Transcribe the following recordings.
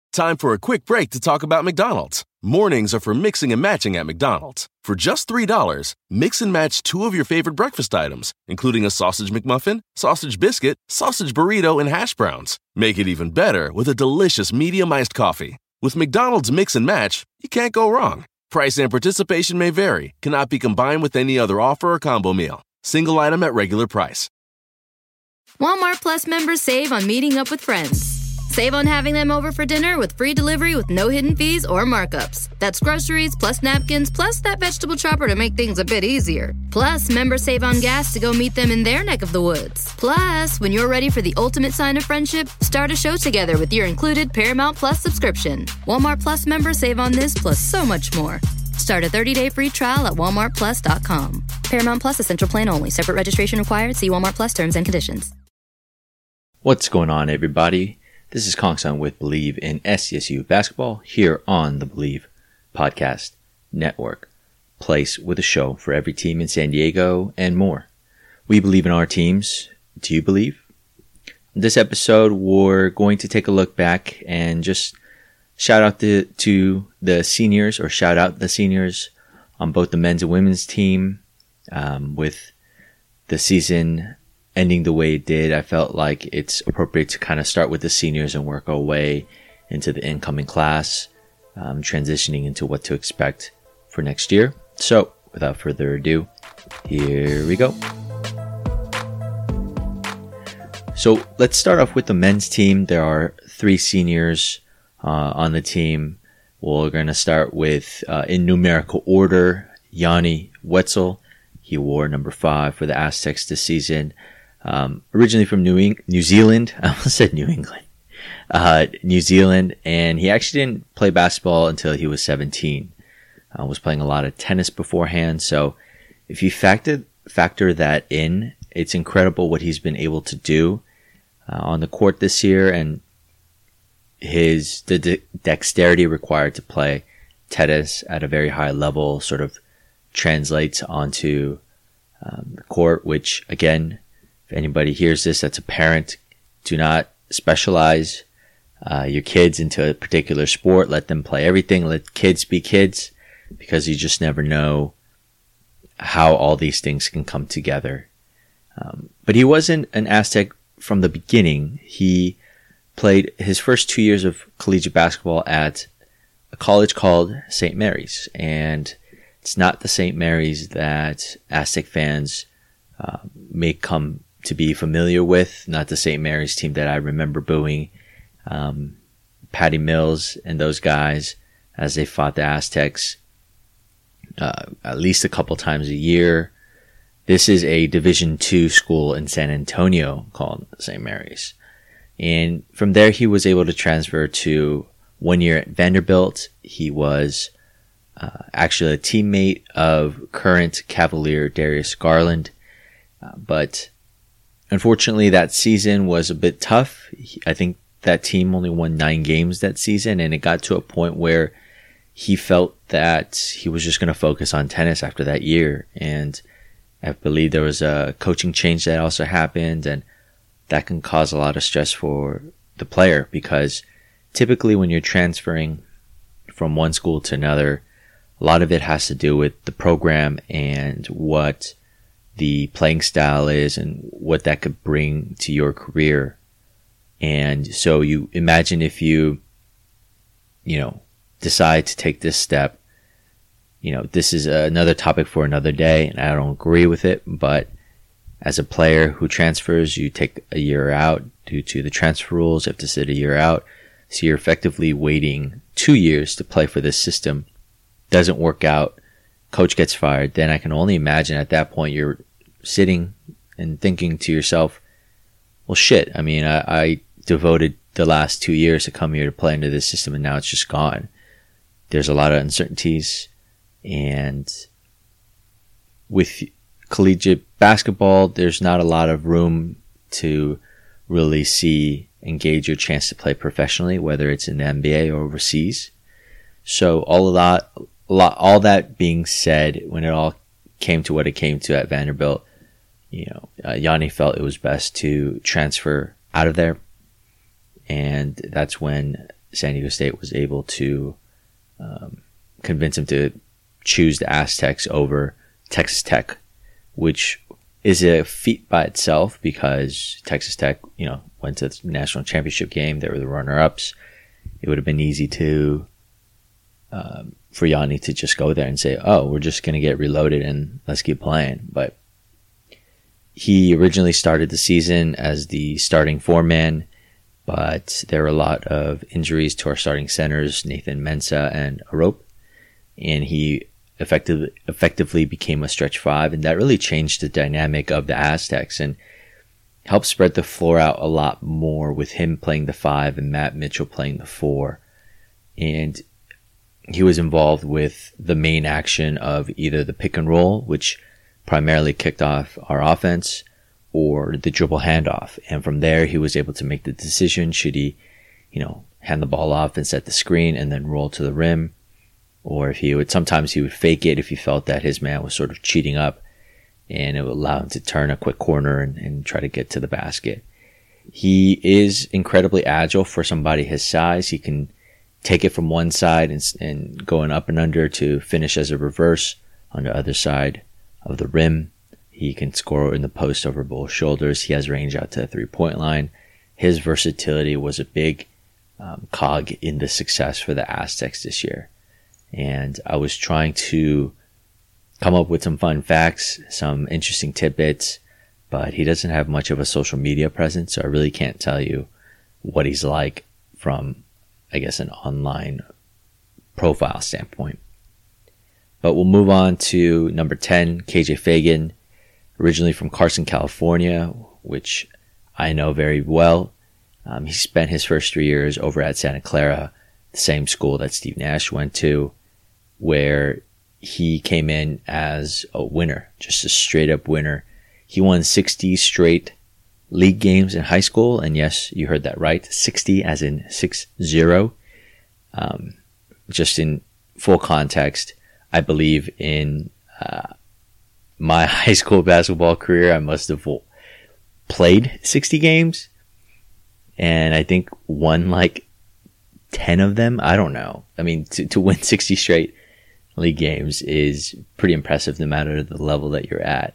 Time for a quick break to talk about McDonald's. Mornings are for mixing and matching at McDonald's. For just $3, mix and match 2 of your favorite breakfast items, including a sausage McMuffin, sausage biscuit, sausage burrito, and hash browns. Make it even better with a delicious medium iced coffee. With McDonald's Mix and Match, you can't go wrong. Price and participation may vary. Cannot be combined with any other offer or combo meal. Single item at regular price. Walmart Plus members save on meeting up with friends. Save on having them over for dinner with free delivery with no hidden fees or markups. That's groceries, plus napkins, plus that vegetable chopper to make things a bit easier. Plus, members save on gas to go meet them in their neck of the woods. Plus, when you're ready for the ultimate sign of friendship, start a show together with your included Paramount Plus subscription. Walmart Plus members save on this plus so much more. Start a 30-day free trial at walmartplus.com. Paramount Plus Essential Plan only. Separate registration required. See Walmart Plus terms and conditions. What's going on, everybody? This is Kong-san with Believe in SDSU Basketball here on the Believe Podcast Network. Place with a show for every team in San Diego and more. We believe in our teams. Do you believe? In this episode, we're going to take a look back and just shout out to the seniors, or shout out the seniors on both the men's and women's team. With the season ending the way it did, I felt like it's appropriate to kind of start with the seniors and work our way into the incoming class, transitioning into what to expect for next year. So, without further ado, here we go. So, let's start off with the men's team. There are 3 seniors on the team. We're going to start with, in numerical order, Yanni Wetzel. He wore number 5 for the Aztecs this season. Originally from New Zealand. I almost said New England. New Zealand. And he actually didn't play basketball until he was 17. Was playing a lot of tennis beforehand. So if you factor that in, it's incredible what he's been able to do on the court this year, and the dexterity required to play tennis at a very high level sort of translates onto the court, which, again, if anybody hears this that's a parent, do not specialize your kids into a particular sport. Let them play everything. Let kids be kids, because you just never know how all these things can come together. But he wasn't an Aztec from the beginning. He played his first 2 years of collegiate basketball at a college called St. Mary's, and it's not the St. Mary's that Aztec fans may come to be familiar with, not the St. Mary's team that I remember booing Patty Mills and those guys as they fought the Aztecs at least a couple times a year. This is a Division II school in San Antonio called St. Mary's. And from there, he was able to transfer to 1 year at Vanderbilt. He was actually a teammate of current Cavalier Darius Garland. But unfortunately, that season was a bit tough. I think that team only won 9 games that season, and it got to a point where he felt that he was just going to focus on tennis after that year. And I believe there was a coaching change that also happened, and that can cause a lot of stress for the player, because typically when you're transferring from one school to another, a lot of it has to do with the program and what the playing style is and what that could bring to your career. And so you imagine if you decide to take this step, this is another topic for another day, and I don't agree with it, but as a player who transfers, you take a year out due to the transfer rules. You have to sit a year out. So you're effectively waiting 2 years to play for this system. Doesn't work out. Coach gets fired. Then I can only imagine at that point you're sitting and thinking to yourself, well, shit. I mean, I devoted the last 2 years to come here to play into this system, and now it's just gone. There's a lot of uncertainties. And with collegiate basketball, there's not a lot of room to really engage your chance to play professionally, whether it's in the NBA or overseas. So all that being said, when it all came to what it came to at Vanderbilt, Yanni felt it was best to transfer out of there. And that's when San Diego State was able to convince him to choose the Aztecs over Texas Tech, which is a feat by itself because Texas Tech, went to the national championship game. They were the runner-ups. It would have been easy to for Yanni to just go there and say, "Oh, we're just going to get reloaded and let's keep playing." But he originally started the season as the starting four-man, but there were a lot of injuries to our starting centers, Nathan Mensah and Arop, and he effectively became a stretch five, and that really changed the dynamic of the Aztecs and helped spread the floor out a lot more with him playing the five and Matt Mitchell playing the four. And he was involved with the main action of either the pick and roll, which primarily kicked off our offense, or the dribble handoff. And from there, he was able to make the decision, should he, hand the ball off and set the screen and then roll to the rim, or if sometimes he would fake it if he felt that his man was sort of cheating up, and it would allow him to turn a quick corner and try to get to the basket. He is incredibly agile for somebody his size. He can take it from one side and going up and under to finish as a reverse on the other side of the rim. He can score in the post over both shoulders. He has range out to the three-point line. His versatility was a big cog in the success for the Aztecs this year. And I was trying to come up with some fun facts, some interesting tidbits, but he doesn't have much of a social media presence, so I really can't tell you what he's like from, I guess, an online profile standpoint. But we'll move on to number 10, KJ Fagan, originally from Carson, California, which I know very well. He spent his first 3 years over at Santa Clara, the same school that Steve Nash went to, where he came in as a winner, just a straight up winner. He won 60 straight league games in high school. And yes, you heard that right. 60 as in 6-0. Just in full context, I believe in my high school basketball career, I must have played 60 games. And I think won like 10 of them. I don't know. I mean, to win 60 straight league games is pretty impressive no matter the level that you're at.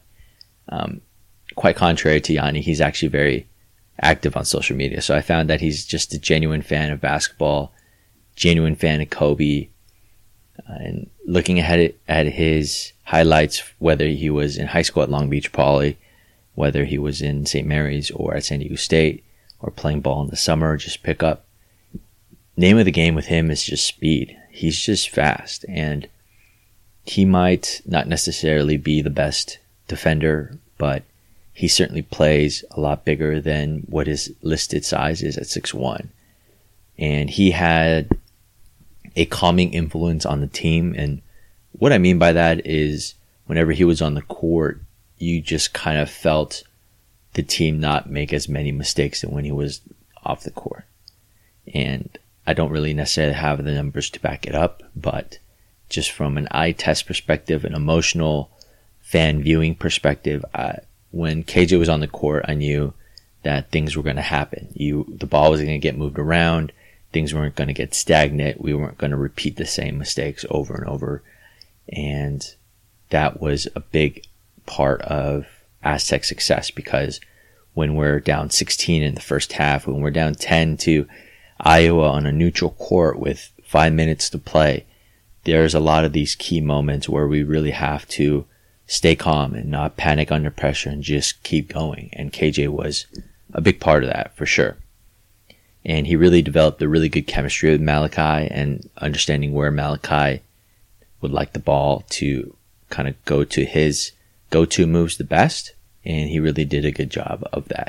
Quite contrary to Yanni, he's actually very active on social media. So I found that he's just a genuine fan of basketball, genuine fan of Kobe. And looking ahead at his highlights, whether he was in high school at Long Beach Poly, whether he was in St. Mary's or at San Diego State, or playing ball in the summer, just pick up. Name of the game with him is just speed. He's just fast, and he might not necessarily be the best defender, but he certainly plays a lot bigger than what his listed size is at 6'1". And he had a calming influence on the team. And what I mean by that is whenever he was on the court, you just kind of felt the team not make as many mistakes than when he was off the court. And I don't really necessarily have the numbers to back it up, but just from an eye test perspective, an emotional fan viewing perspective, when KJ was on the court, I knew that things were going to happen. The ball was going to get moved around. Things weren't going to get stagnant. We weren't going to repeat the same mistakes over and over. And that was a big part of Aztec success, because when we're down 16 in the first half, when we're down 10 to Iowa on a neutral court with 5 minutes to play, there's a lot of these key moments where we really have to stay calm and not panic under pressure and just keep going. And KJ was a big part of that for sure. And he really developed a really good chemistry with Malachi, and understanding where Malachi would like the ball to kind of go to his go-to moves the best. And he really did a good job of that.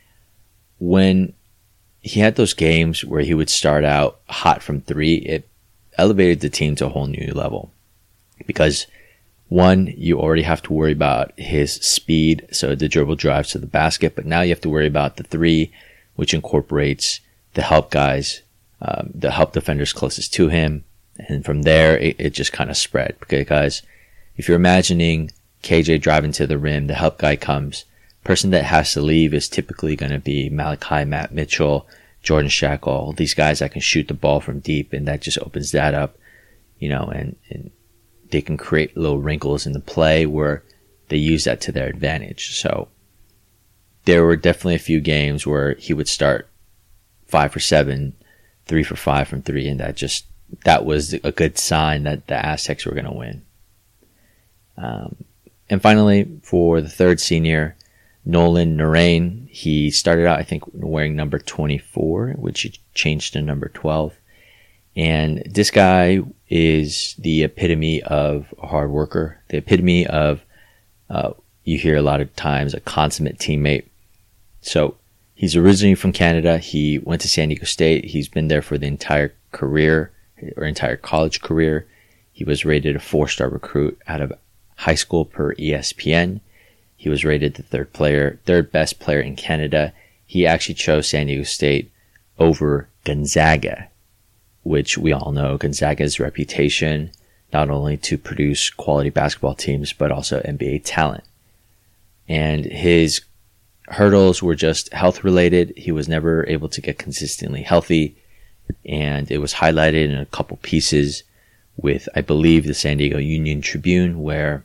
When he had those games where he would start out hot from three, it elevated the team to a whole new level. Because one, you already have to worry about his speed, so the dribble drives to the basket, but now you have to worry about the three, which incorporates the help guys, the help defenders closest to him. And from there, it just kind of spread. Because if you're imagining KJ driving to the rim, the help guy comes. Person that has to leave is typically going to be Malachi, Matt Mitchell, Jordan Shackle, these guys that can shoot the ball from deep, and that just opens that up, and they can create little wrinkles in the play where they use that to their advantage. So there were definitely a few games where he would start 5 for 7, 3 for 5 from 3, and that was a good sign that the Aztecs were going to win. And finally, for the third senior, Nolan Narain, he started out, I think, wearing number 24, which he changed to number 12. And this guy is the epitome of a hard worker, the epitome of, you hear a lot of times, a consummate teammate. So he's originally from Canada. He went to San Diego State. He's been there for the entire career, or entire college career. He was rated a 4-star recruit out of high school per ESPN. He was rated the third best player in Canada. He actually chose San Diego State over Gonzaga, which we all know Gonzaga's reputation not only to produce quality basketball teams, but also NBA talent. And his hurdles were just health related. He was never able to get consistently healthy. And it was highlighted in a couple pieces with, I believe, the San Diego Union Tribune, where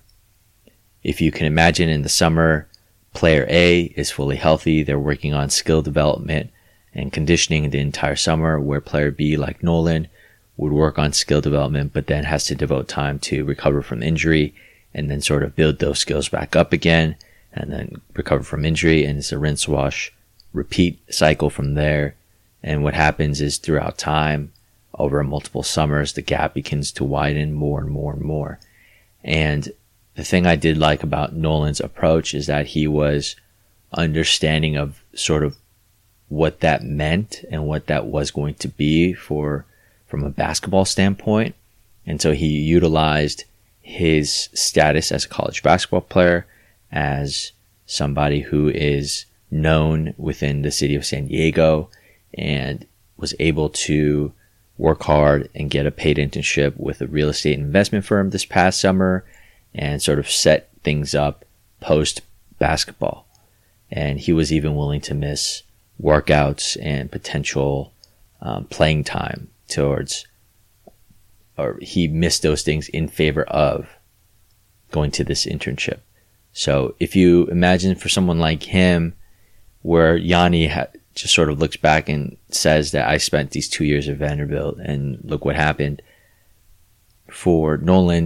if you can imagine in the summer, player A is fully healthy. They're working on skill development and conditioning the entire summer, where player B, like Nolan, would work on skill development, but then has to devote time to recover from injury and then sort of build those skills back up again and then recover from injury. And it's a rinse, wash, repeat cycle from there. And what happens is throughout time, over multiple summers, the gap begins to widen more and more and more. And the thing I did like about Nolan's approach is that he was understanding of sort of what that meant and what that was going to be from a basketball standpoint. And so he utilized his status as a college basketball player, as somebody who is known within the city of San Diego, and was able to work hard and get a paid internship with a real estate investment firm this past summer and sort of set things up post basketball. And he was even willing to miss workouts and potential playing time or he missed those things in favor of going to this internship. So if you imagine for someone like him, where Yanni just sort of looks back and says that I spent these 2 years at Vanderbilt and look what happened, for Nolan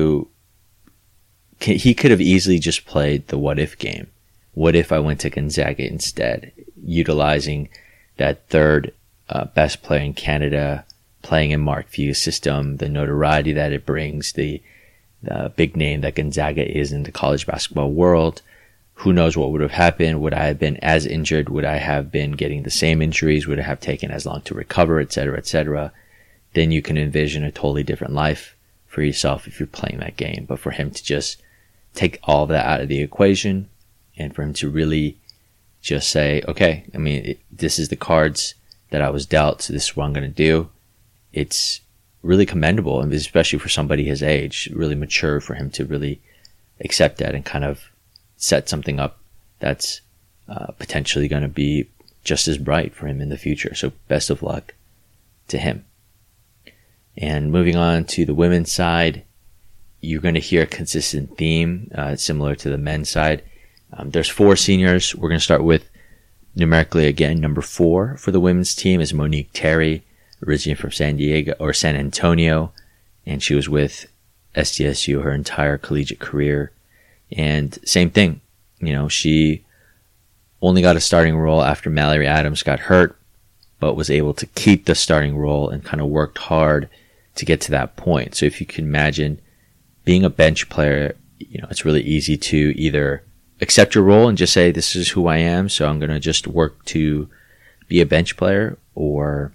he could have easily just played the what if game. What if I went to Gonzaga instead, utilizing that third best player in Canada, playing in Mark Few's system, the notoriety that it brings, the big name that Gonzaga is in the college basketball world. Who knows what would have happened? Would I have been as injured? Would I have been getting the same injuries? Would it have taken as long to recover, etc., etc.? Then you can envision a totally different life for yourself if you're playing that game. But for him to just take all of that out of the equation, and for him to really just say, okay, I mean, this is the cards that I was dealt, so this is what I'm going to do. It's really commendable, and especially for somebody his age, really mature for him to really accept that and kind of set something up that's potentially going to be just as bright for him in the future. So best of luck to him. And moving on to the women's side, you're going to hear a consistent theme similar to the men's side. There's 4 seniors. We're going to start with, numerically again, number 4 for the women's team is Monique Terry, originally from San Antonio, and she was with SDSU her entire collegiate career. And same thing, she only got a starting role after Mallory Adams got hurt, but was able to keep the starting role and kind of worked hard to get to that point. So if you can imagine being a bench player, it's really easy to either accept your role and just say, this is who I am, so I'm going to just work to be a bench player, or,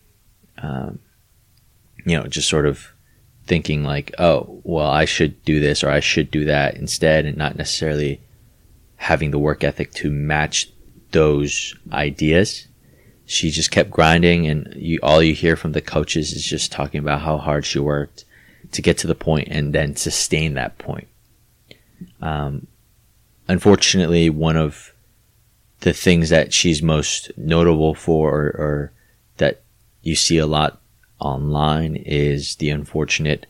just sort of thinking like, oh, well, I should do this or I should do that instead, and not necessarily having the work ethic to match those ideas. She just kept grinding, and all you hear from the coaches is just talking about how hard she worked to get to the point and then sustain that point. Unfortunately, one of the things that she's most notable for, or that you see a lot online, is the unfortunate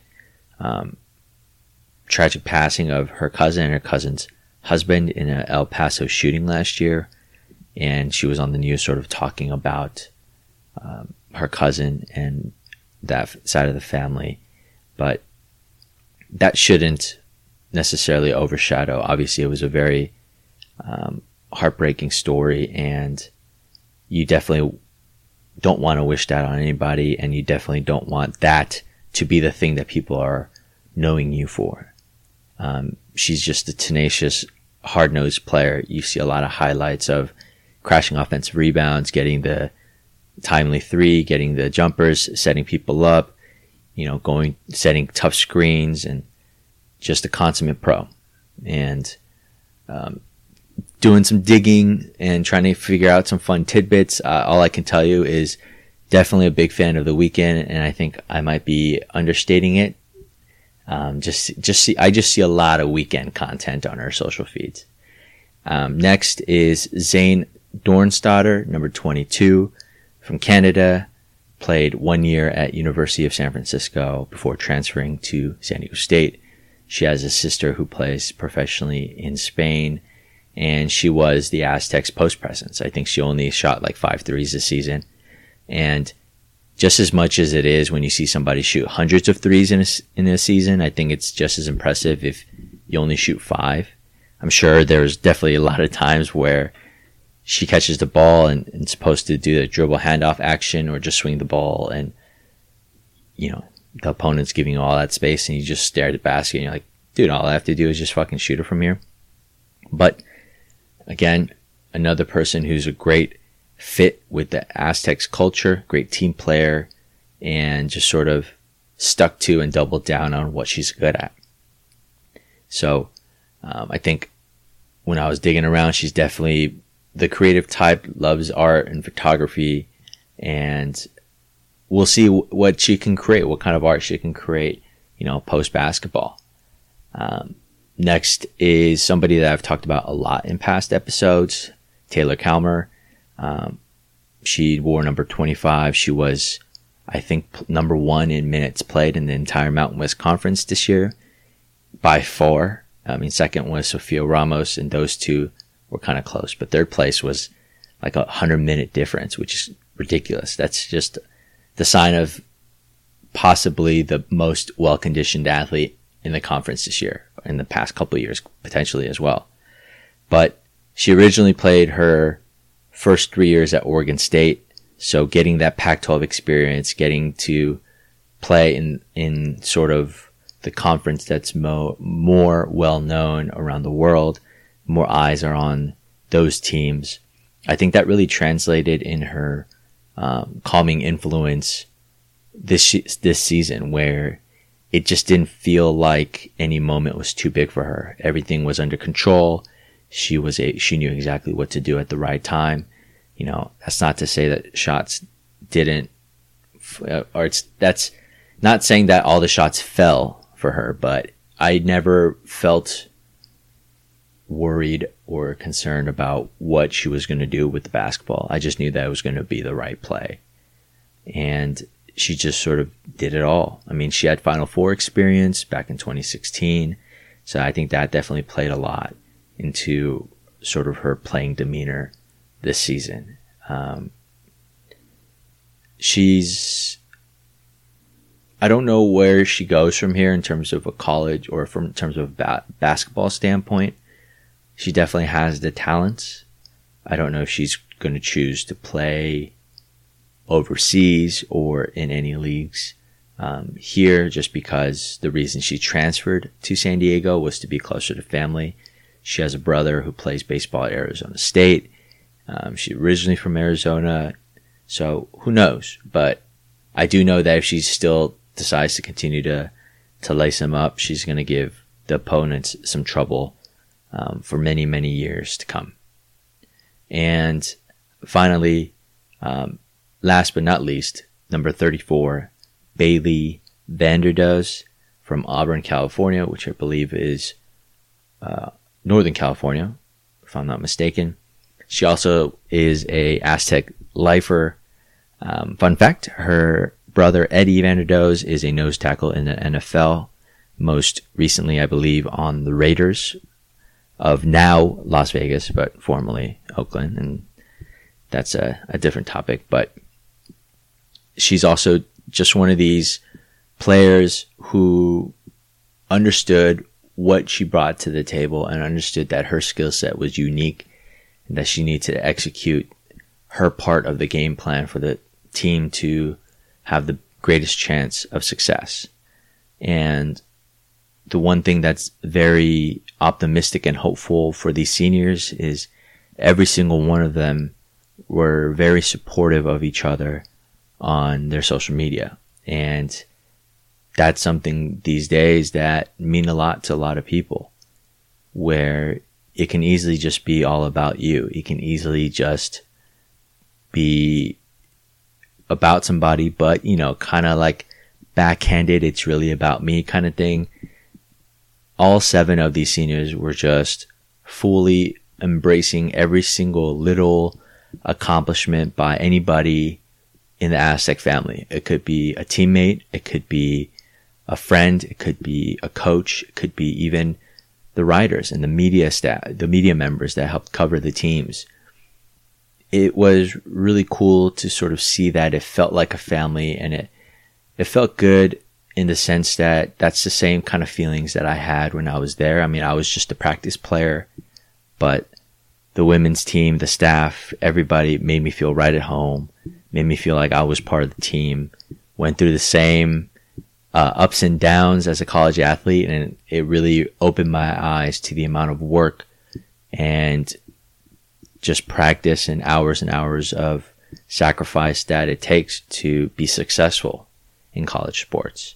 tragic passing of her cousin and her cousin's husband in an El Paso shooting last year. And she was on the news sort of talking about her cousin and that side of the family. But that shouldn't necessarily overshadow. Obviously, it was a very heartbreaking story, and you definitely don't want to wish that on anybody, and you definitely don't want that to be the thing that people are knowing you for. She's just a tenacious, hard-nosed player. You see a lot of highlights of crashing offensive rebounds, getting the timely three, getting the jumpers, setting people up, setting tough screens, and just a consummate pro. And doing some digging and trying to figure out some fun tidbits. All I can tell you is definitely a big fan of The Weeknd, and I think I might be understating it. I just see a lot of Weeknd content on her social feeds. Next is Zane Dornstatter, number 22, from Canada. Played 1 year at University of San Francisco before transferring to San Diego State. She has a sister who plays professionally in Spain, and she was the Aztecs post presence. I think she only shot like 5 threes this season. And just as much as it is when you see somebody shoot hundreds of threes in a season, I think it's just as impressive if you only shoot 5. I'm sure there's definitely a lot of times where she catches the ball and is supposed to do the dribble handoff action or just swing the ball, and the opponent's giving you all that space and you just stare at the basket and you're like, dude, all I have to do is just fucking shoot it from here. But again, another person who's a great fit with the Aztecs culture, great team player, and just sort of stuck to and doubled down on what she's good at. So I think when I was digging around, she's definitely the creative type, loves art and photography, and we'll see what she can create, what kind of art she can create, post basketball. Next is somebody that I've talked about a lot in past episodes, Taylor Calmer. She wore number 25. She was, I think, number 1 in minutes played in the entire Mountain West Conference this year by far. Second was Sofia Ramos, and those two were kind of close, but third place was like 100-minute difference, which is ridiculous. That's just the sign of possibly the most well-conditioned athlete in the conference this year, in the past couple of years, potentially as well. But she originally played her first 3 years at Oregon State, so getting that Pac-12 experience, getting to play in sort of the conference that's more well-known around the world, more eyes are on those teams. I think that really translated in her calming influence this season, where it just didn't feel like any moment was too big for her. Everything was under control. She knew exactly what to do at the right time. That's not to say that shots didn't, that's not saying that all the shots fell for her, but I never felt worried or concerned about what she was going to do with the basketball. I just knew that it was going to be the right play. And she just sort of did it all. She had Final Four experience back in 2016. So I think that definitely played a lot into sort of her playing demeanor this season. I don't know where she goes from here in terms of a college or in terms of basketball standpoint. She definitely has the talents. I don't know if she's going to choose to play overseas or in any leagues here, just because the reason she transferred to San Diego was to be closer to family. She has a brother who plays baseball at Arizona State. She's originally from Arizona, so who knows? But I do know that if she still decides to continue to lace them up, she's going to give the opponents some trouble for many, many years to come. And finally, last but not least, number 34, Bailey Vanderdoes from Auburn, California, which I believe is Northern California, if I'm not mistaken. She also is a Aztec lifer. Fun fact, her brother Eddie Vanderdoes is a nose tackle in the NFL. Most recently, I believe, on the Raiders of now Las Vegas, but formerly Oakland. And that's a different topic. But she's also just one of these players who understood what she brought to the table and understood that her skill set was unique and that she needed to execute her part of the game plan for the team to have the greatest chance of success. And the one thing that's very optimistic and hopeful for these seniors is every single one of them were very supportive of each other on their social media. And that's something these days that mean a lot to a lot of people, where it can easily just be all about you. It can easily just be about somebody, but, you know, kind of like backhanded, it's really about me kind of thing. All 7 of these seniors were just fully embracing every single little accomplishment by anybody in the Aztec family. It could be a teammate, it could be a friend, it could be a coach, it could be even the writers and the media staff, the media members that helped cover the teams. It was really cool to sort of see that it felt like a family, and it felt good in the sense that that's the same kind of feelings that I had when I was there. I mean, I was just a practice player, but the women's team, the staff, everybody made me feel right at home, made me feel like I was part of the team, went through the same ups and downs as a college athlete, and it really opened my eyes to the amount of work and just practice and hours of sacrifice that it takes to be successful in college sports.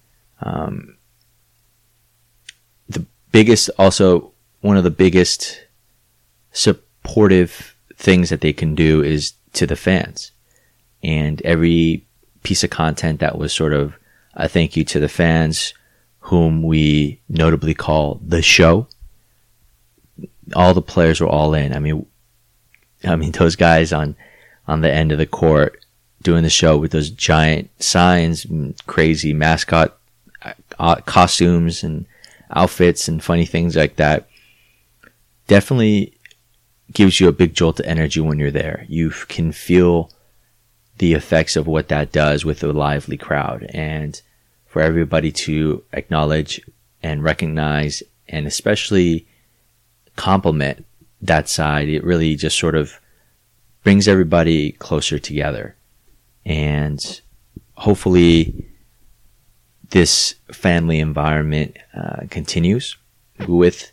One of the biggest supportive things that they can do is to the fans. And every piece of content that was sort of a thank you to the fans, whom we notably call the show, all the players were all in. I mean, those guys on the end of the court doing the show with those giant signs, crazy mascot costumes and outfits and funny things like that, definitely gives you a big jolt of energy when you're there. You can feel the effects of what that does with a lively crowd, and for everybody to acknowledge and recognize and especially compliment that side, it really just sort of brings everybody closer together. And hopefully this family environment continues with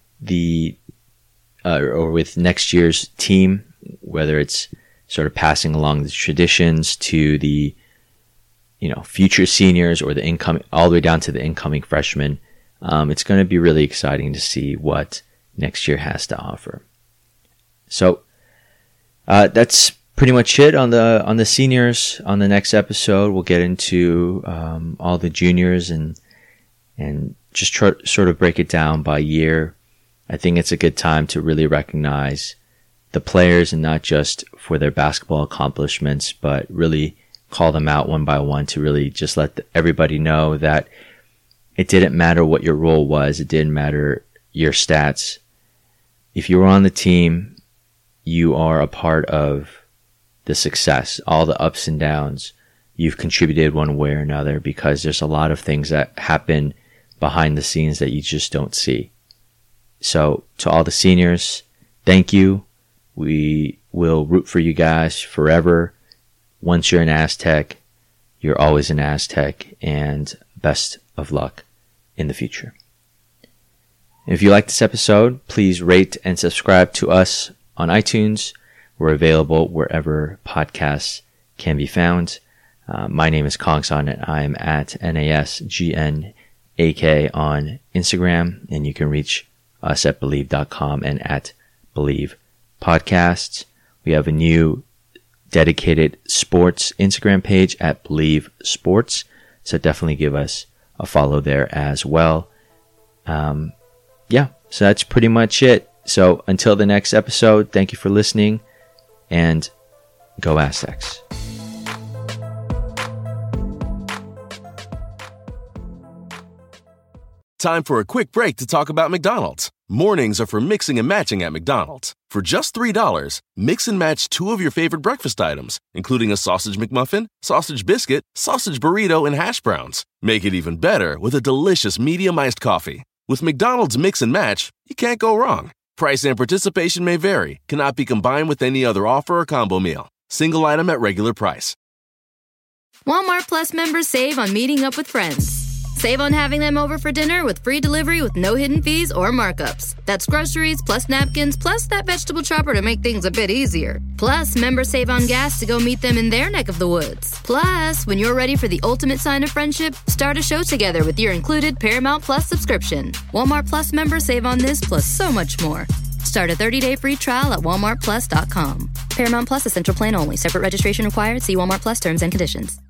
with next year's team, whether it's sort of passing along the traditions to the, future seniors or the incoming, all the way down to the incoming freshmen. It's going to be really exciting to see what next year has to offer. So that's pretty much it on the seniors. On the next episode, we'll get into all the juniors and just sort of break it down by year. I think it's a good time to really recognize the players, and not just for their basketball accomplishments, but really call them out one by one to really just let everybody know that it didn't matter what your role was. It didn't matter your stats. If you were on the team, you are a part of the success, all the ups and downs. You've contributed one way or another, because there's a lot of things that happen behind the scenes that you just don't see. So to all the seniors, thank you. We will root for you guys forever. Once you're an Aztec, you're always an Aztec, and best of luck in the future. If you like this episode, please rate and subscribe to us on iTunes. We're available wherever podcasts can be found. My name is Kongsan, and I am at NASGNAK on Instagram, and you can reach us at Believe.com and at Believe Podcasts. We have a new dedicated sports Instagram page at Believe Sports, so definitely give us a follow there as well. So that's pretty much it. So until the next episode, thank you for listening, and go Aztecs. Time for a quick break to talk about McDonald's. Mornings are for mixing and matching at McDonald's. For just $3, mix and match 2 of your favorite breakfast items, including a sausage McMuffin, sausage biscuit, sausage burrito, and hash browns. Make it even better with a delicious medium iced coffee. With McDonald's Mix and Match, you can't go wrong. Price and participation may vary, cannot be combined with any other offer or combo meal. Single item at regular price. Walmart Plus members save on meeting up with friends. Save on having them over for dinner with free delivery with no hidden fees or markups. That's groceries plus napkins plus that vegetable chopper to make things a bit easier. Plus, members save on gas to go meet them in their neck of the woods. Plus, when you're ready for the ultimate sign of friendship, start a show together with your included Paramount Plus subscription. Walmart Plus members save on this plus so much more. Start a 30-day free trial at walmartplus.com. Paramount Plus Essential Plan only. Separate registration required. See Walmart Plus terms and conditions.